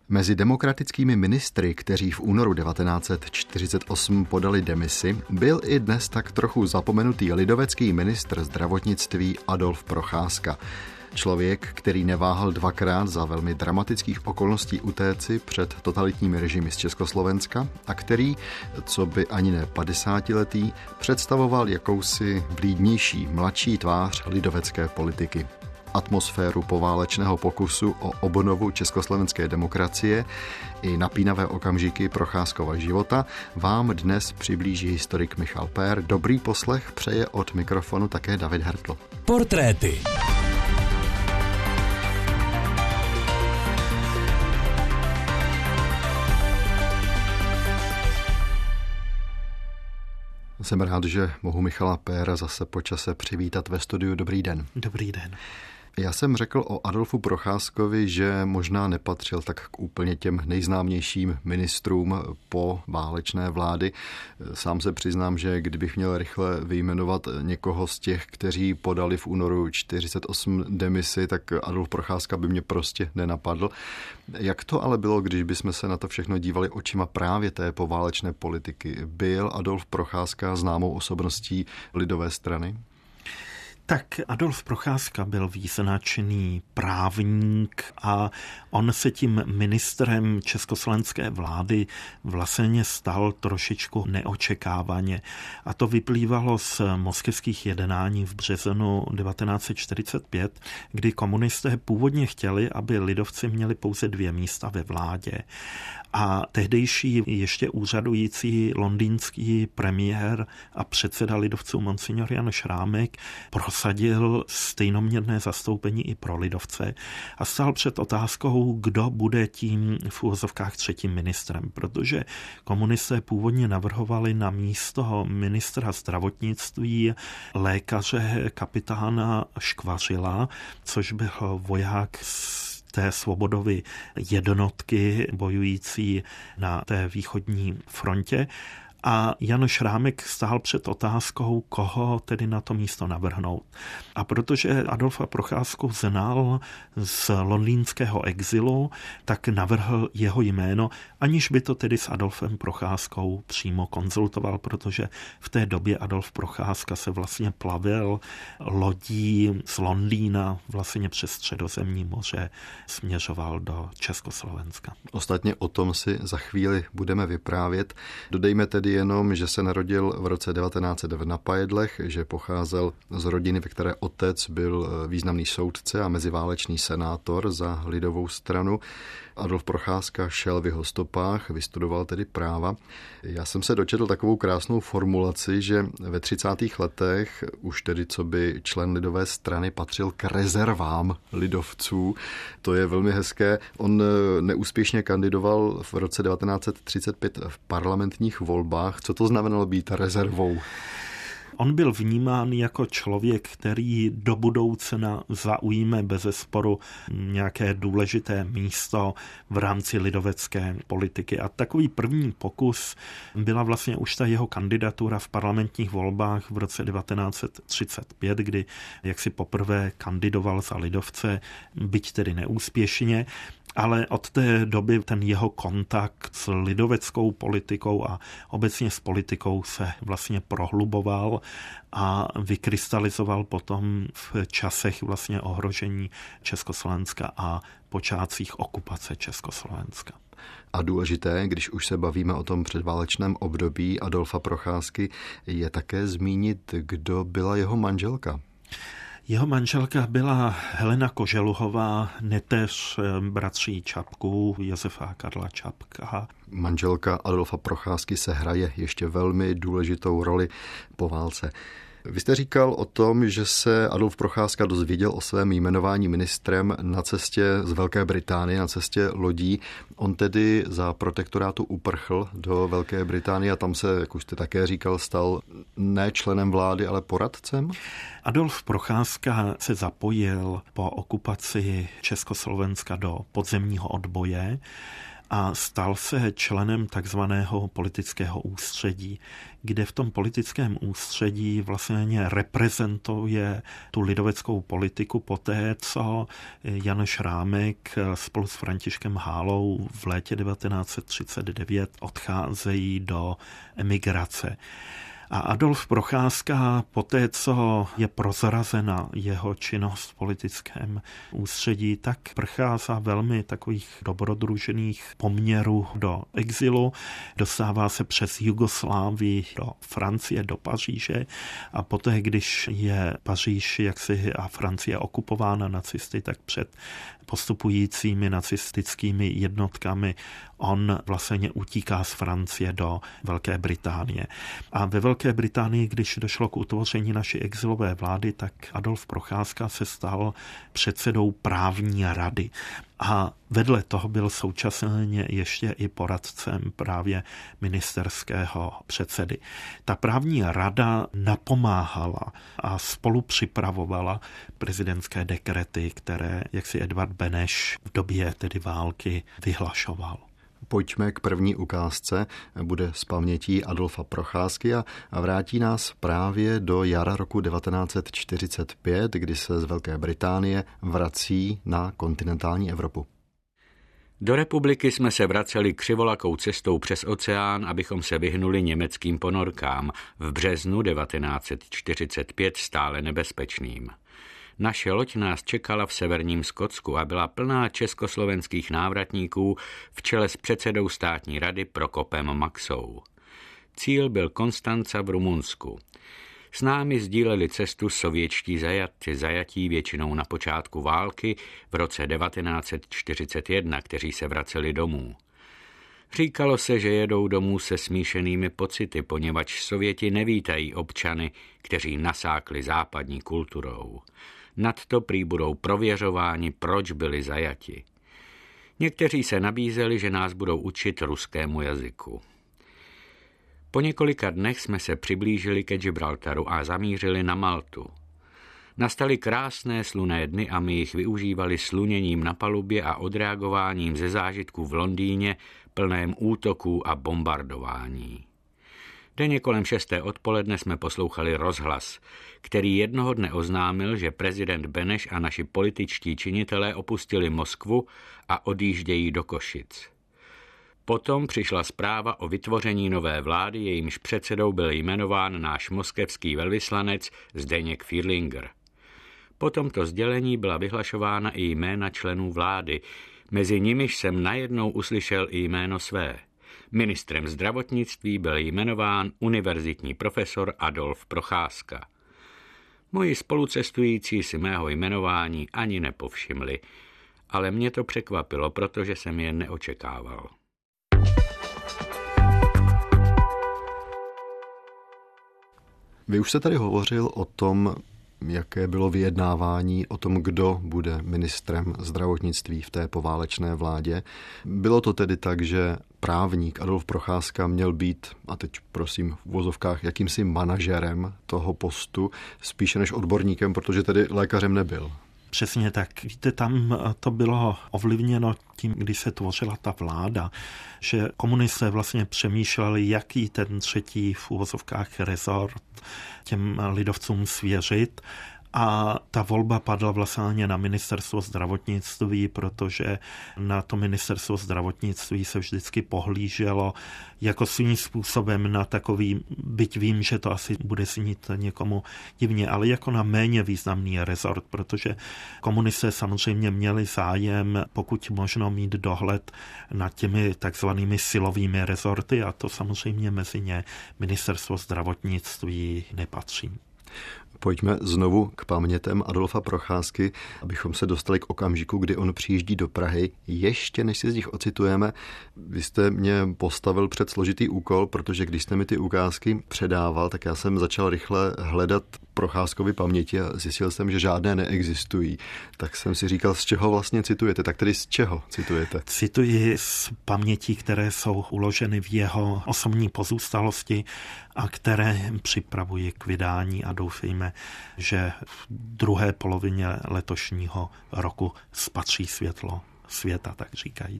Mezi demokratickými ministry, kteří v únoru 1948 podali demisi, byl i dnes tak trochu zapomenutý lidovecký ministr zdravotnictví Adolf Procházka. Člověk, který neváhal dvakrát za velmi dramatických okolností utéci před totalitními režimy z Československa a který, co by ani ne 50letý, představoval jakousi vlídnější, mladší tvář lidovecké politiky. Atmosféru poválečného pokusu o obnovu československé demokracie i napínavé okamžiky Procházkova života vám dnes přiblíží historik Michal Pér. Dobrý poslech přeje od mikrofonu také David Hertl. Portréty. Jsem rád, že mohu Michala Péra zase po čase přivítat ve studiu. Dobrý den. Dobrý den. Já jsem řekl o Adolfu Procházkovi, že možná nepatřil tak k úplně těm nejznámějším ministrům po válečné vlády. Sám se přiznám, že kdybych měl rychle vyjmenovat někoho z těch, kteří podali v únoru 1948 demisi, tak Adolf Procházka by mě prostě nenapadl. Jak to ale bylo, když bychom se na to všechno dívali očima právě té poválečné politiky? Byl Adolf Procházka známou osobností lidové strany? Tak Adolf Procházka byl význačný právník a on se tím ministrem československé vlády vlastně stal trošičku neočekávaně. A to vyplývalo z moskevských jednání v březnu 1945, kdy komunisté původně chtěli, aby lidovci měli pouze 2 místa ve vládě. A tehdejší ještě úřadující londýnský premiér a předseda lidovců monsignor Jan Šrámek prosadil stejnoměrné zastoupení i pro lidovce a stál před otázkou, kdo bude tím v uvozovkách 3. ministrem, protože komunisté původně navrhovali na místo ministra zdravotnictví lékaře kapitána Škvařila, což byl voják té Svobodovy jednotky bojující na té východní frontě. A Jan Šrámek stál před otázkou, koho tedy na to místo navrhnout. A protože Adolfa Procházku znal z londýnského exilu, tak navrhl jeho jméno, aniž by to tedy s Adolfem Procházkou přímo konzultoval, protože v té době Adolf Procházka se vlastně plavil lodí z Londýna vlastně přes Středozemní moře, směřoval do Československa. Ostatně o tom si za chvíli budeme vyprávět. Dodejme tedy jenom, že se narodil v roce 1909 na Pajedlech, že pocházel z rodiny, ve které otec byl významný soudce a meziválečný senátor za lidovou stranu. Adolf Procházka šel v jeho stopách, vystudoval tedy práva. Já jsem se dočetl takovou krásnou formulaci, že ve 30. letech už tedy co by člen lidové strany patřil k rezervám lidovců. To je velmi hezké. On neúspěšně kandidoval v roce 1935 v parlamentních volbách. Co to znamenalo být rezervou? On byl vnímán jako člověk, který do budoucna zaujme bezesporu nějaké důležité místo v rámci lidovecké politiky. A takový první pokus byla vlastně už ta jeho kandidatura v parlamentních volbách v roce 1935, kdy jaksi poprvé kandidoval za lidovce, byť tedy neúspěšně. Ale od té doby ten jeho kontakt s lidoveckou politikou a obecně s politikou se vlastně prohluboval a vykrystalizoval potom v časech vlastně ohrožení Československa a počátcích okupace Československa. A důležité, když už se bavíme o tom předválečném období Adolfa Procházky, je také zmínit, kdo byla jeho manželka. Jeho manželka byla Helena Koželuhová, neteř bratří Čapků, Josefa a Karla Čapka. Manželka Adolfa Procházky se hraje ještě velmi důležitou roli po válce. Vy jste říkal o tom, že se Adolf Procházka dozvěděl o svém jmenování ministrem na cestě z Velké Británie, na cestě lodí. On tedy za protektorátu uprchl do Velké Británie a tam se, jak už jste také říkal, stal ne členem vlády, ale poradcem? Adolf Procházka se zapojil po okupaci Československa do podzemního odboje a stal se členem takzvaného politického ústředí, kde v tom politickém ústředí vlastně reprezentuje tu lidoveckou politiku poté, co Jan Šrámek spolu s Františkem Hálou v létě 1939 odcházejí do emigrace. A Adolf Procházka poté, co je prozrazena jeho činnost v politickém ústředí, tak prchá za velmi takových dobrodružných poměrů do exilu, dostává se přes Jugoslávii do Francie, do Paříže a poté, když je Paříž a Francie okupována nacisty, tak před postupujícími nacistickými jednotkami on vlastně utíká z Francie do Velké Británie. A ve Velké Británii, když došlo k utvoření naší exilové vlády, tak Adolf Procházka se stal předsedou právní rady. A vedle toho byl současně ještě i poradcem právě ministerského předsedy. Ta právní rada napomáhala a spolu připravovala prezidentské dekrety, které Edvard Beneš v době tedy války vyhlašoval. Pojďme k první ukázce, bude z pamětí Adolfa Procházky a vrátí nás právě do jara roku 1945, kdy se z Velké Británie vrací na kontinentální Evropu. Do republiky jsme se vraceli křivolakou cestou přes oceán, abychom se vyhnuli německým ponorkám, v březnu 1945 stále nebezpečným. Naše loď nás čekala v severním Skotsku a byla plná československých návratníků v čele s předsedou státní rady Prokopem Maxou. Cíl byl Konstanca v Rumunsku. S námi sdíleli cestu sovětští zajatí většinou na počátku války v roce 1941, kteří se vraceli domů. Říkalo se, že jedou domů se smíšenými pocity, poněvadž Sověti nevítají občany, kteří nasákli západní kulturou. Nadto prý budou prověřováni, proč byli zajati. Někteří se nabízeli, že nás budou učit ruskému jazyku. Po několika dnech jsme se přiblížili ke Gibraltaru a zamířili na Maltu. Nastaly krásné slunné dny a my jich využívali sluněním na palubě a odreagováním ze zážitků v Londýně plném útoků a bombardování. Denně kolem 6. odpoledne jsme poslouchali rozhlas, který jednoho dne oznámil, že prezident Beneš a naši političtí činitelé opustili Moskvu a odjíždějí do Košic. Potom přišla zpráva o vytvoření nové vlády, jejímž předsedou byl jmenován náš moskevský velvyslanec Zdeněk Fierlinger. Po tomto sdělení byla vyhlašována i jména členů vlády, mezi nimiž jsem najednou uslyšel i jméno své. Ministrem zdravotnictví byl jmenován univerzitní profesor Adolf Procházka. Moji spolucestující si mého jmenování ani nepovšimli, ale mě to překvapilo, protože jsem je neočekával. Vy už jste tady hovořil o tom, jaké bylo vyjednávání o tom, kdo bude ministrem zdravotnictví v té poválečné vládě. Bylo to tedy tak, že právník Adolf Procházka měl být, a teď prosím v uvozovkách, jakýmsi manažerem toho postu, spíše než odborníkem, protože tedy lékařem nebyl. Přesně tak. Víte, tam to bylo ovlivněno tím, když se tvořila ta vláda, že komunisté vlastně přemýšleli, jaký ten třetí v uvozovkách rezort těm lidovcům svěřit. A ta volba padla vlastně na ministerstvo zdravotnictví, protože na to ministerstvo zdravotnictví se vždycky pohlíželo jako svým způsobem na takový, byť vím, že to asi bude znít někomu divně, ale jako na méně významný rezort, protože komunisté samozřejmě měli zájem, pokud možno mít dohled nad těmi takzvanými silovými rezorty a to samozřejmě mezi ně ministerstvo zdravotnictví nepatří. Pojďme znovu k pamětem Adolfa Procházky, abychom se dostali k okamžiku, kdy on přijíždí do Prahy. Ještě než si z nich ocitujeme, vy jste mě postavil před složitý úkol, protože když jste mi ty ukázky předával, tak já jsem začal rychle hledat Procházkovy paměti a zjistil jsem, že žádné neexistují. Tak jsem si říkal, z čeho vlastně citujete. Tak tedy z čeho citujete? Cituji z pamětí, které jsou uloženy v jeho osobní pozůstalosti a které připravuji k vydání a doufejme, že v druhé polovině letošního roku spatří světlo světa, tak říkajíc.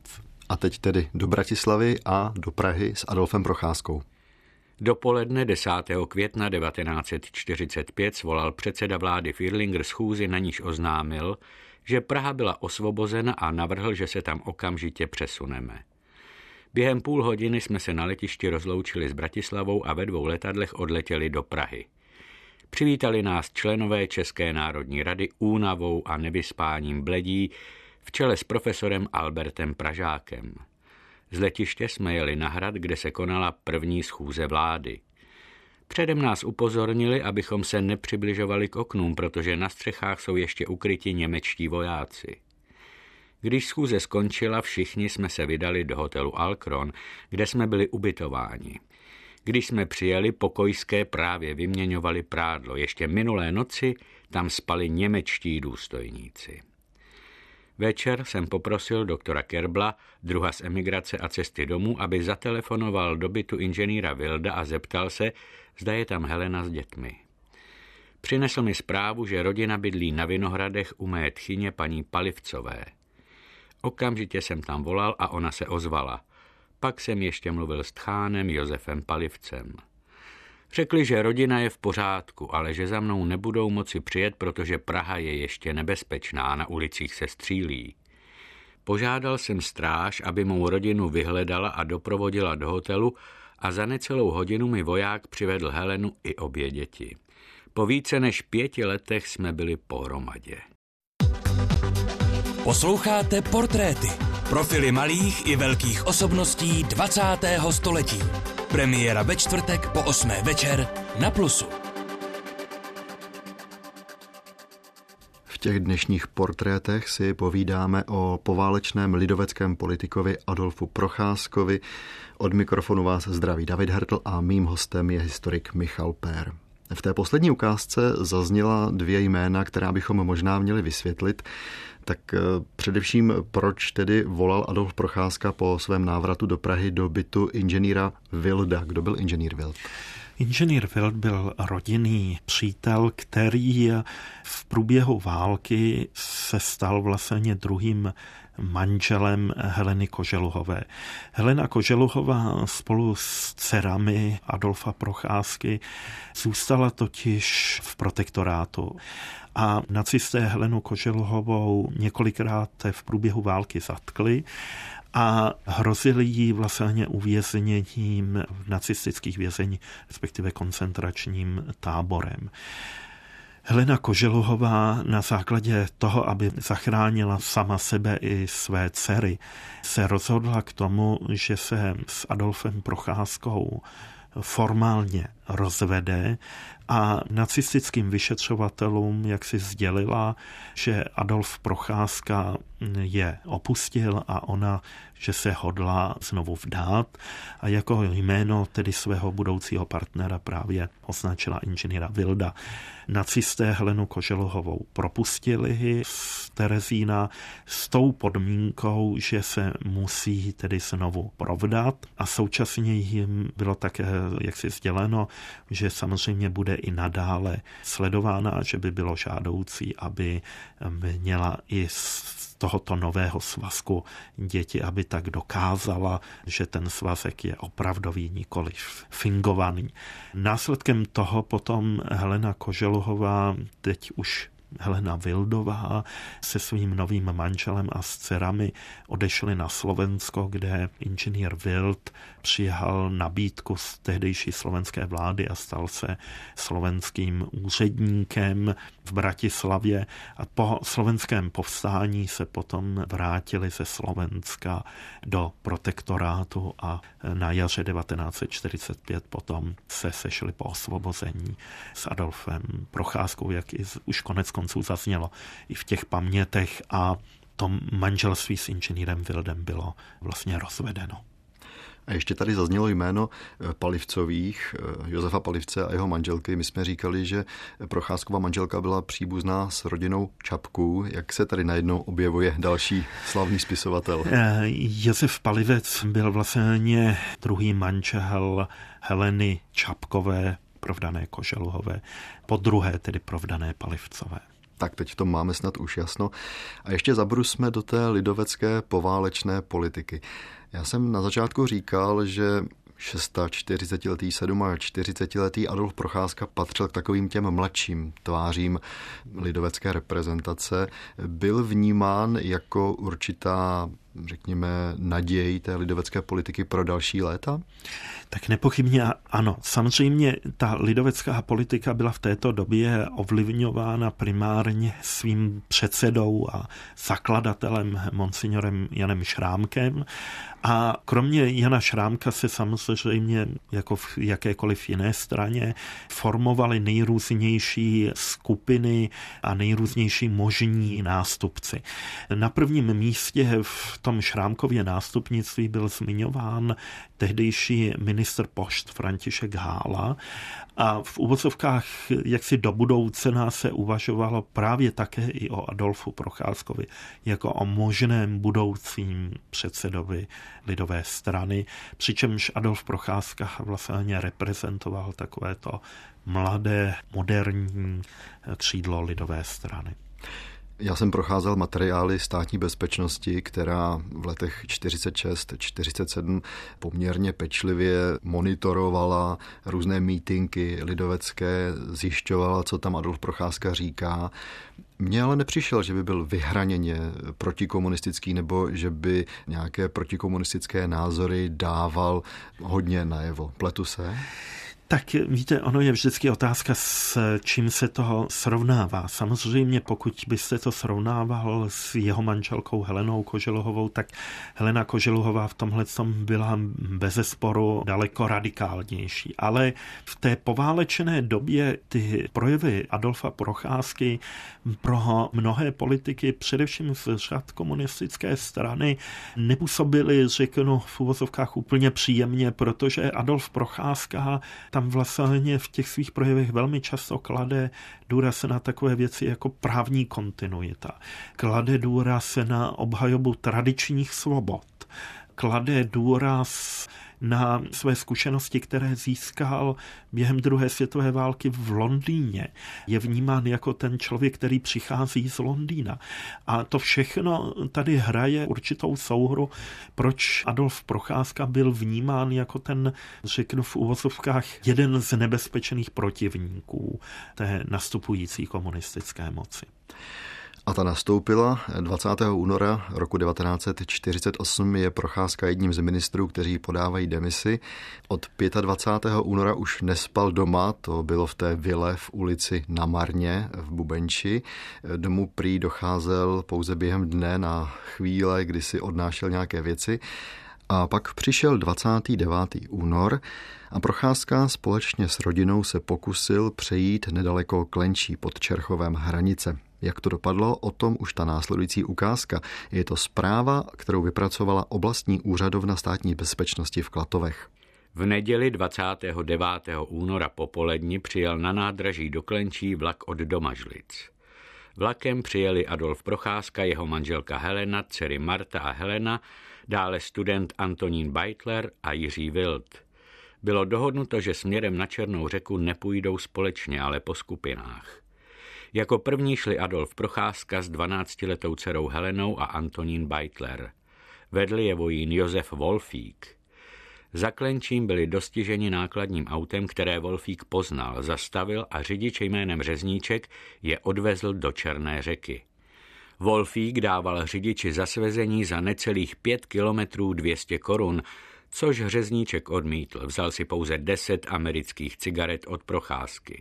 A teď tedy do Bratislavy a do Prahy s Adolfem Procházkou. Dopoledne 10. května 1945 svolal předseda vlády Fierlinger schůzi, na níž oznámil, že Praha byla osvobozena a navrhl, že se tam okamžitě přesuneme. Během půl hodiny jsme se na letišti rozloučili s Bratislavou a ve 2 letadlech odletěli do Prahy. Přivítali nás členové České národní rady únavou a nevyspáním bledí v čele s profesorem Albertem Pražákem. Z letiště jsme jeli na hrad, kde se konala první schůze vlády. Předem nás upozornili, abychom se nepřibližovali k oknům, protože na střechách jsou ještě ukryti němečtí vojáci. Když schůze skončila, všichni jsme se vydali do hotelu Alkron, kde jsme byli ubytováni. Když jsme přijeli, pokojské právě vyměňovali prádlo. Ještě minulé noci tam spali němečtí důstojníci. Večer jsem poprosil doktora Kerbla, druha z emigrace a cesty domů, aby zatelefonoval do bytu inženýra Wilda a zeptal se, zda je tam Helena s dětmi. Přinesl mi zprávu, že rodina bydlí na Vinohradech u mé tchyně paní Palivcové. Okamžitě jsem tam volal a ona se ozvala. Pak jsem ještě mluvil s tchánem Josefem Palivcem. Řekli, že rodina je v pořádku, ale že za mnou nebudou moci přijet, protože Praha je ještě nebezpečná, na ulicích se střílí. Požádal jsem stráž, aby mou rodinu vyhledala a doprovodila do hotelu a za necelou hodinu mi voják přivedl Helenu i obě děti. Po více než 5 letech jsme byli pohromadě. Posloucháte Portréty. Profily malých i velkých osobností 20. století. Premiéra ve čtvrtek po 8. večer na Plusu. V těch dnešních portrétech si povídáme o poválečném lidoveckém politikovi Adolfu Procházkovi. Od mikrofonu vás zdraví David Hertl a mým hostem je historik Michal Pér. V té poslední ukázce zazněla 2 jména, která bychom možná měli vysvětlit. Tak především, proč tedy volal Adolf Procházka po svém návratu do Prahy do bytu inženýra Wilda? Kdo byl inženýr Wild? Inženýr Wild byl rodinný přítel, který v průběhu války se stal vlastně druhým manželem Heleny Koželuhové. Helena Koželuhová spolu s dcerami Adolfa Procházky zůstala totiž v protektorátu. A nacisté Helenu Koželuhovou několikrát v průběhu války zatkli a hrozili jí vlastně uvězněním v nacistických vězení, respektive koncentračním táborem. Helena Koželuhová na základě toho, aby zachránila sama sebe i své dcery, se rozhodla k tomu, že se s Adolfem Procházkou formálně rozvede a nacistickým vyšetřovatelům jak si sdělila, že Adolf Procházka je opustil a ona, že se hodlá znovu vdát a jako jméno tedy svého budoucího partnera právě označila inženýra Wilda. Nacisté Helenu Koželuhovou propustili z Terezína s tou podmínkou, že se musí tedy znovu provdat a současně jim bylo také jaksi sděleno, že samozřejmě bude i nadále sledována a že by bylo žádoucí, aby měla i z tohoto nového svazku děti, aby tak dokázala, že ten svazek je opravdový, nikoliv fingovaný. Následkem toho potom Helena Koželuhová, teď už Helena Wildová, se svým novým manželem a s dcerami odešli na Slovensko, kde inženýr Wild přijal nabídku z tehdejší slovenské vlády a stal se slovenským úředníkem v Bratislavě a po slovenském povstání se potom vrátili ze Slovenska do protektorátu a na jaře 1945 potom se sešli po osvobození s Adolfem Procházkou, jak i už konec konců zaznělo i v těch pamětech, a to manželství s inženýrem Wildem bylo vlastně rozvedeno. A ještě tady zaznělo jméno Palivcových, Josefa Palivce a jeho manželky. My jsme říkali, že Procházkova manželka byla příbuzná s rodinou Čapků. Jak se tady najednou objevuje další slavný spisovatel? Josef Palivec byl vlastně druhý manžel Heleny Čapkové, provdané Koželuhové, po druhé tedy provdané Palivcové. Tak teď v tom máme snad už jasno. A ještě zabrusme do té lidovecké poválečné politiky. Já jsem na začátku říkal, že 46letý, 47letý Adolf Procházka patřil k takovým těm mladším tvářím lidovecké reprezentace. Byl vnímán jako určitá, řekněme, naděj té lidovecké politiky pro další léta? Tak nepochybně ano. Samozřejmě ta lidovecká politika byla v této době ovlivňována primárně svým předsedou a zakladatelem monsignorem Janem Šrámkem. A kromě Jana Šrámka se samozřejmě, jako v jakékoliv jiné straně, formovaly nejrůznější skupiny a nejrůznější možní nástupci. Na prvním místě v tom Šrámkově nástupnictví byl zmiňován tehdejší ministr pošt František Hála a v uvozovkách jaksi do budoucna se uvažovalo právě také i o Adolfu Procházkovi jako o možném budoucím předsedovi lidové strany, přičemž Adolf Procházka vlastně reprezentoval takovéto mladé, moderní křídlo lidové strany. Já jsem procházel materiály Státní bezpečnosti, která v letech 46-47 poměrně pečlivě monitorovala různé mítinky lidovecké, zjišťovala, co tam Adolf Procházka říká. Mně ale nepřišel, že by byl vyhraněně protikomunistický nebo že by nějaké protikomunistické názory dával hodně najevo. Pletu se? Tak víte, ono je vždycky otázka, s čím se toho srovnává. Samozřejmě, pokud byste to srovnával s jeho manželkou Helenou Koželuhovou, tak Helena Koželuhová v tomhle byla bezesporu daleko radikálnější. Ale v té poválečné době ty projevy Adolfa Procházky pro mnohé politiky, především z řad komunistické strany, nepůsobily, řeknu, v uvozovkách úplně příjemně, protože Adolf Procházka tam vlastně v těch svých projevech velmi často klade důraz na takové věci jako právní kontinuita. Klade důraz na obhajobu tradičních svobod. Klade důraz na své zkušenosti, které získal během druhé světové války v Londýně. Je vnímán jako ten člověk, který přichází z Londýna. A to všechno tady hraje určitou souhru, proč Adolf Procházka byl vnímán jako ten, řeknu v uvozovkách, jeden z nebezpečných protivníků té nastupující komunistické moci. A ta nastoupila 20. února roku 1948, je Procházka jedním z ministrů, kteří podávají demisi. Od 25. února už nespal doma, to bylo v té vile v ulici Na Marně v Bubenči. Domů prý docházel pouze během dne na chvíle, kdy si odnášel nějaké věci. A pak přišel 29. únor a Procházka společně s rodinou se pokusil přejít nedaleko Klenčí pod Čerchovem hranice. Jak to dopadlo, o tom už ta následující ukázka. Je to zpráva, kterou vypracovala oblastní úřadovna Státní bezpečnosti v Klatovech. V neděli 29. února popoledni přijel na nádraží do Klenčí vlak od Domažlic. Vlakem přijeli Adolf Procházka, jeho manželka Helena, dcery Marta a Helena, dále student Antonín Beitler a Jiří Wild. Bylo dohodnuto, že směrem na Černou Řeku nepůjdou společně, ale po skupinách. Jako první šli Adolf Procházka s 12letou dcerou Helenou a Antonín Beitler. Vedli je vojín Josef Wolfík. Za Klenčím byli dostiženi nákladním autem, které Wolfík poznal, zastavil a řidič jménem Řezníček je odvezl do Černé Řeky. Wolfík dával řidiči za svezení za necelých 5 kilometrů 200 korun, což Řezníček odmítl, vzal si pouze 10 amerických cigaret od Procházky.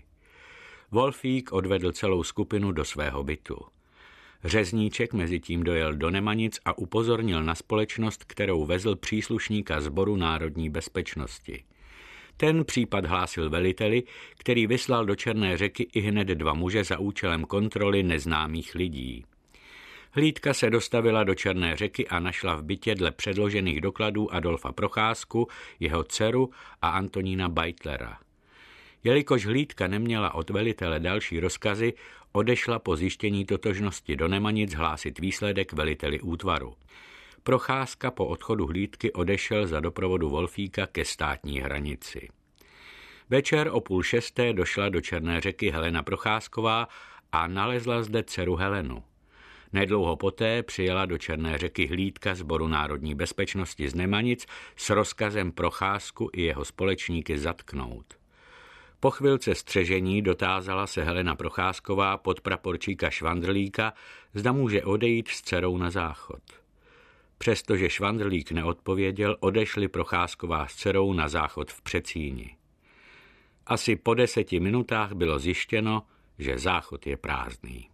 Wolfík odvedl celou skupinu do svého bytu. Řezníček mezitím dojel do Nemanic a upozornil na společnost, kterou vezl příslušníka Sboru národní bezpečnosti. Ten případ hlásil veliteli, který vyslal do Černé Řeky ihned 2 muže za účelem kontroly neznámých lidí. Hlídka se dostavila do Černé Řeky a našla v bytě dle předložených dokladů Adolfa Procházku, jeho dceru a Antonína Beitlera. Jelikož hlídka neměla od velitele další rozkazy, odešla po zjištění totožnosti do Nemanic hlásit výsledek veliteli útvaru. Procházka po odchodu hlídky odešel za doprovodu Wolfíka ke státní hranici. Večer o 5:30 došla do Černé Řeky Helena Procházková a nalezla zde dceru Helenu. Nedlouho poté přijela do Černé Řeky hlídka Sboru národní bezpečnosti z Nemanic s rozkazem Procházku i jeho společníky zatknout. Po chvilce střežení dotázala se Helena Procházková podpraporčíka Švandrlíka, zda může odejít s dcerou na záchod. Přestože Švandrlík neodpověděl, odešli Procházková s dcerou na záchod v Přecíni. Asi po 10 minutách bylo zjištěno, že záchod je prázdný.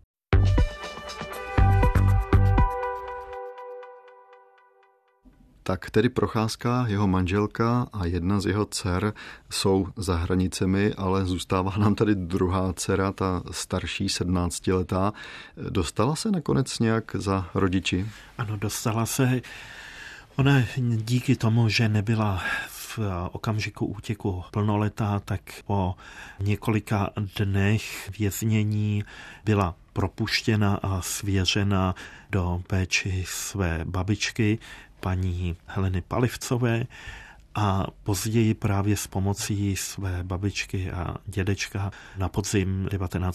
Tak tedy Procházka, jeho manželka a jedna z jeho dcer jsou za hranicemi, ale zůstává nám tady druhá dcera, ta starší 17letá. Dostala se nakonec nějak za rodiči? Ano, dostala se. Ona díky tomu, že nebyla v okamžiku útěku plnoletá, tak po několika dnech věznění byla propuštěna a svěřena do péči své babičky, paní Heleny Palivcové, a později právě s pomocí své babičky a dědečka na podzim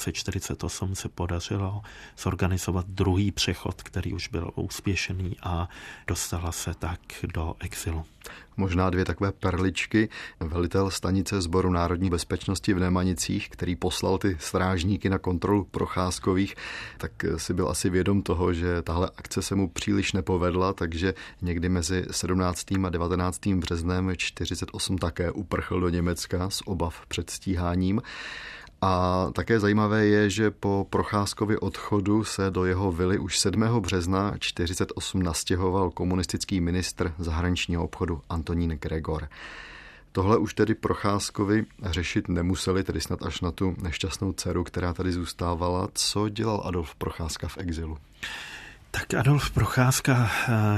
1948 se podařilo zorganizovat druhý přechod, který už byl úspěšný, a dostala se tak do exilu. Možná 2 takové perličky. Velitel stanice Sboru národní bezpečnosti v Nemanicích, který poslal ty strážníky na kontrolu Procházkových, tak si byl asi vědom toho, že tahle akce se mu příliš nepovedla, takže někdy mezi 17. a 19. březnem 1948 také uprchl do Německa z obav před stíháním. A také zajímavé je, že po Procházkově odchodu se do jeho vily už 7. března 1948 nastěhoval komunistický ministr zahraničního obchodu Antonín Gregor. Tohle už tedy Procházkovi řešit nemuseli, tedy snad až na tu nešťastnou dceru, která tady zůstávala. Co dělal Adolf Procházka v exilu? Tak Adolf Procházka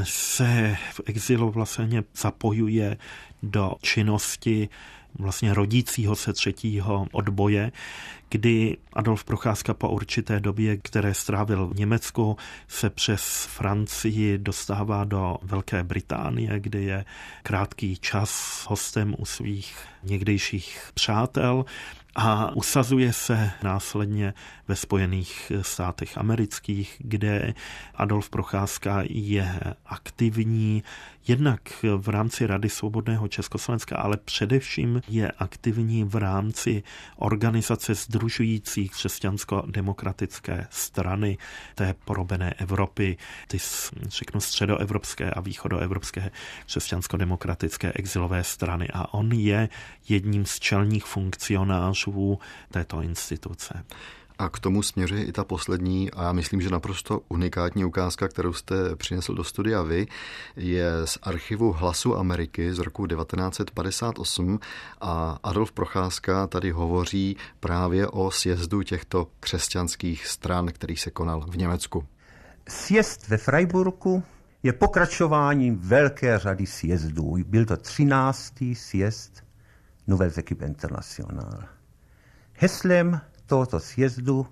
se v exilu vlastně zapojuje do činnosti vlastně rodícího se 3. odboje, kdy Adolf Procházka po určité době, které strávil v Německu, se přes Francii dostává do Velké Británie, kde je krátký čas hostem u svých někdejších přátel a usazuje se následně ve Spojených státech amerických, kde Adolf Procházka je aktivní jednak v rámci Rady svobodného Československa, ale především je aktivní v rámci organizace sdružující křesťansko-demokratické strany té porobené Evropy, ty řeknu středoevropské a východoevropské křesťansko-demokratické exilové strany. A on je jedním z čelních funkcionářů této instituce. A k tomu směřuje i ta poslední, a já myslím, že naprosto unikátní ukázka, kterou jste přinesl do studia vy, je z archivu Hlasu Ameriky z roku 1958 a Adolf Procházka tady hovoří právě o sjezdu těchto křesťanských stran, který se konal v Německu. Sjezd ve Freiburgu je pokračováním velké řady sjezdů. Byl to 13. sjezd Nouvelles Équipes Internationales. Heslem tohoto sjezdu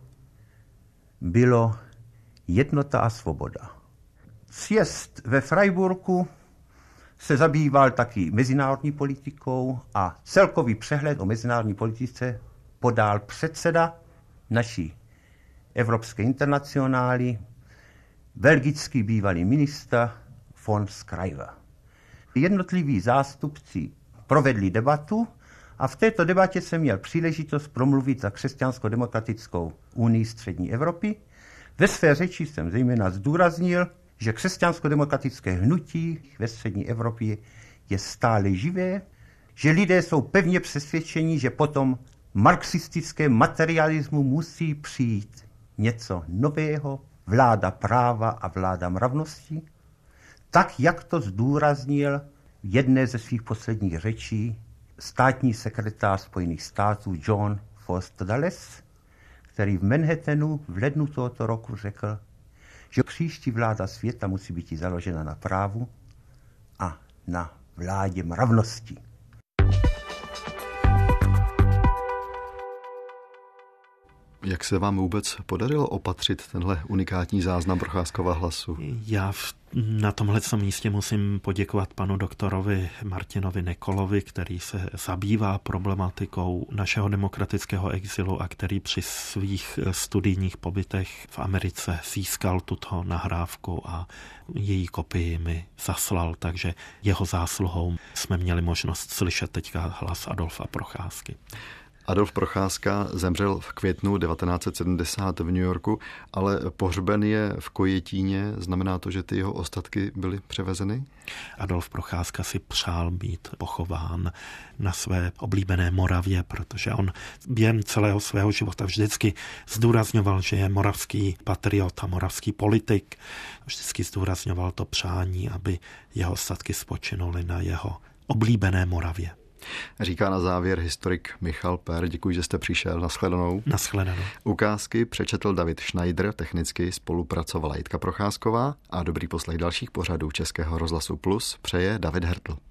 bylo jednota a svoboda. Sjezd ve Freiburgu se zabýval taky mezinárodní politikou a celkový přehled o mezinárodní politice podal předseda naší Evropské internacionály, belgický bývalý ministr von Schrijver. Jednotliví zástupci provedli debatu a v této debatě jsem měl příležitost promluvit za Křesťansko-demokratickou unii střední Evropy. Ve své řeči jsem zejména zdůraznil, že křesťansko-demokratické hnutí ve střední Evropě je stále živé, že lidé jsou pevně přesvědčeni, že potom marxistickém materialismu musí přijít něco nového, vláda práva a vláda mravnosti, tak jak to zdůraznil v jedné ze svých posledních řečí státní sekretář Spojených států John Foster Dulles, který v Manhattanu v lednu tohoto roku řekl, že příští vláda světa musí být založena na právu a na vládě mravnosti. Jak se vám vůbec podařilo opatřit tenhle unikátní záznam Procházkova hlasu? Já na tomhle místě musím poděkovat panu doktorovi Martinovi Nekolovi, který se zabývá problematikou našeho demokratického exilu a který při svých studijních pobytech v Americe získal tuto nahrávku a její kopii mi zaslal, takže jeho zásluhou jsme měli možnost slyšet teďka hlas Adolfa Procházky. Adolf Procházka zemřel v květnu 1970 v New Yorku, ale pohřben je v Kojetíně. Znamená to, že ty jeho ostatky byly převezeny? Adolf Procházka si přál být pochován na své oblíbené Moravě, protože on během celého svého života vždycky zdůrazňoval, že je moravský patriot a moravský politik. Vždycky zdůrazňoval to přání, aby jeho ostatky spočinuly na jeho oblíbené Moravě. Říká na závěr historik Michal Per. Děkuji, že jste přišel. Nashledanou. Nashledanou. Ukázky přečetl David Schneider, technicky spolupracovala Jitka Procházková a dobrý poslech dalších pořadů Českého rozhlasu Plus přeje David Hertl.